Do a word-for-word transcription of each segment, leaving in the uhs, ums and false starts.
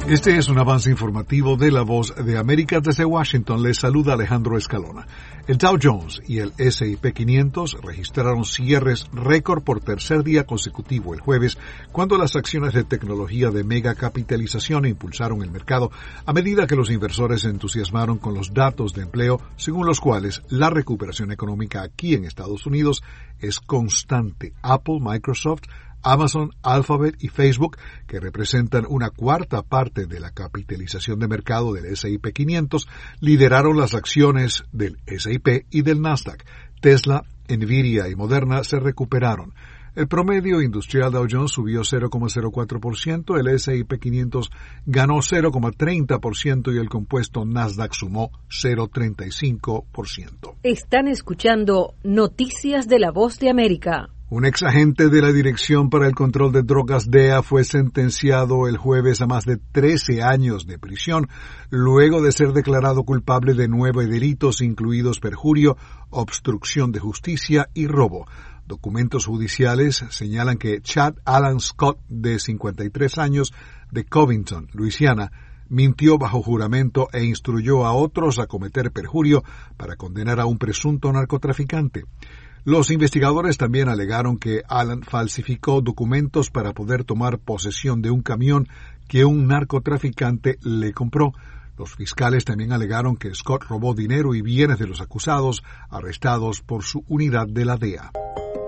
Este es un avance informativo de La Voz de América. Desde Washington les saluda Alejandro Escalona. El Dow Jones y el ese y pe quinientos registraron cierres récord por tercer día consecutivo el jueves, cuando las acciones de tecnología de mega capitalización impulsaron el mercado a medida que los inversores se entusiasmaron con los datos de empleo, según los cuales la recuperación económica aquí en Estados Unidos es constante. Apple, Microsoft, Amazon, Alphabet y Facebook, que representan una cuarta parte de la capitalización de mercado del ese y pe quinientos, lideraron las acciones del ese y pe y del Nasdaq. Tesla, Nvidia y Moderna se recuperaron. El promedio industrial Dow Jones subió cero coma cero cuatro por ciento, el ese y pe quinientos ganó cero coma treinta por ciento y el compuesto Nasdaq sumó cero coma treinta y cinco por ciento. Están escuchando Noticias de La Voz de América. Un exagente de la Dirección para el Control de Drogas D E A fue sentenciado el jueves a más de trece años de prisión, luego de ser declarado culpable de nueve delitos, incluidos perjurio, obstrucción de justicia y robo. Documentos judiciales señalan que Chad Alan Scott, de cincuenta y tres años, de Covington, Luisiana, mintió bajo juramento e instruyó a otros a cometer perjurio para condenar a un presunto narcotraficante. Los investigadores también alegaron que Alan falsificó documentos para poder tomar posesión de un camión que un narcotraficante le compró. Los fiscales también alegaron que Scott robó dinero y bienes de los acusados, arrestados por su unidad de la D E A.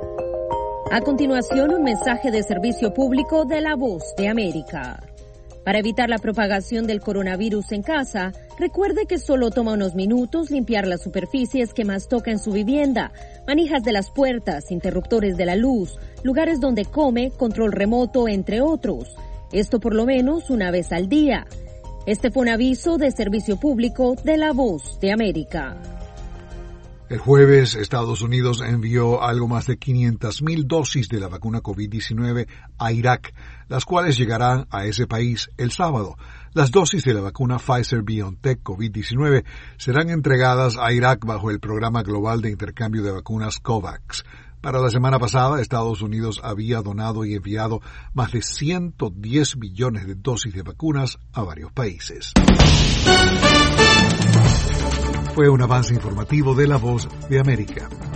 A continuación, un mensaje de servicio público de La Voz de América. Para evitar la propagación del coronavirus en casa, recuerde que solo toma unos minutos limpiar las superficies que más toca en su vivienda, manijas de las puertas, interruptores de la luz, lugares donde come, control remoto, entre otros. Esto por lo menos una vez al día. Este fue un aviso de servicio público de La Voz de América. El jueves, Estados Unidos envió algo más de quinientas mil dosis de la vacuna covid diecinueve a Irak, las cuales llegarán a ese país el sábado. Las dosis de la vacuna Pfizer-BioNTech covid diecinueve serán entregadas a Irak bajo el programa global de intercambio de vacunas COVAX. Para la semana pasada, Estados Unidos había donado y enviado más de ciento diez millones de dosis de vacunas a varios países. Fue un avance informativo de La Voz de América.